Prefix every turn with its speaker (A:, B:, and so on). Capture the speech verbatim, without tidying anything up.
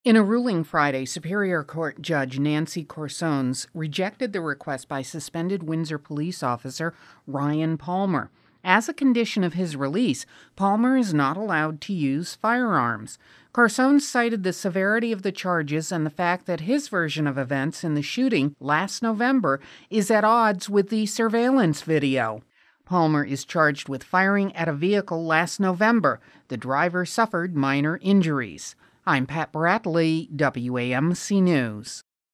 A: In a ruling Friday, Superior Court Judge Nancy Corsones rejected the request by suspended Windsor police officer Ryan Palmer. As a condition of his release, Palmer is not allowed to use firearms. Corsones cited the severity of the charges and the fact that his version of events in the shooting last November is at odds with the surveillance video. Palmer is charged with firing at a vehicle last November. The driver suffered minor injuries. I'm Pat Bradley, W A M C News.